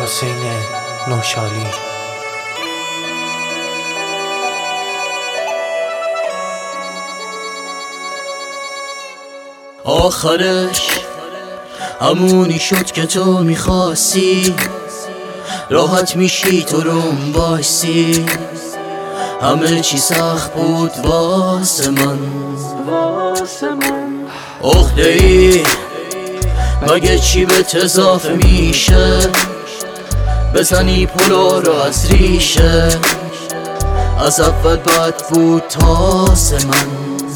حسین نوشالی. آخرش همونی شد که تو میخواستی، راحت میشی تو روم باشی. همه چی سخت بود واسه من. عقده ای مگه چی به اضافه میشه؟ بزنی پلو رو از ریشه. از اول بد بود تاسه من.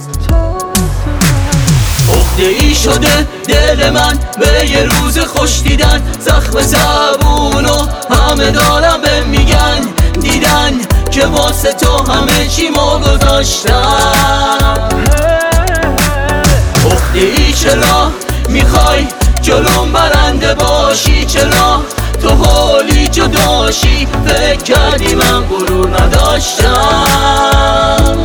عقده ای شده دل من به یه روز خوش دیدن. زخم زبونو همه دارم به میگن، دیدن که واسه تو همه چی ما گذاشتم. عقده ای چرا میخوای جلوم برنده باشی؟ چرا تو حالی جداشی؟ فکر کردی من غرور نداشتم.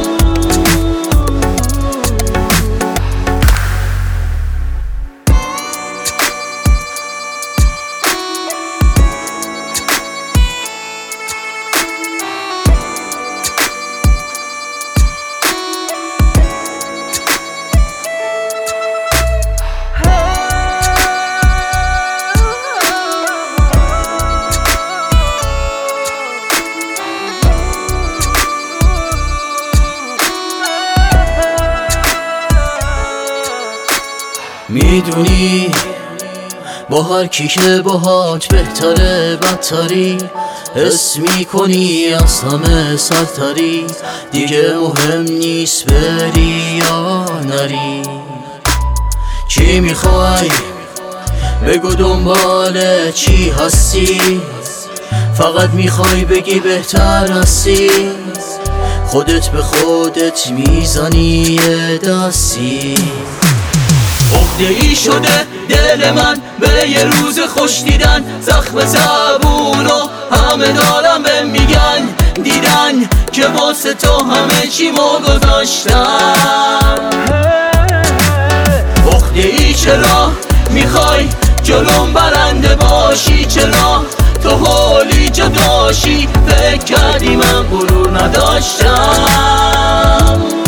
میدونی با هر کی که باهات بهتره بدتری، حس میکنی از همه سرتری. دیگه مهم نیست بری یا نری. چی میخوای بگو، دنبال چی هستی؟ فقط میخوای بگی بهتر هستی. خودت به خودت میزنی یه دستی. عقده ای شده دل من به یه روز خوش دیدن. زخم زبونو همه دارم به میگن، دیدن که واسه تو همه چی ما گذاشتم. عقده ای چرا میخوای جلوم برنده باشی؟ چرا تو حالی جداشی؟ فکر کردی من غرور نداشتم.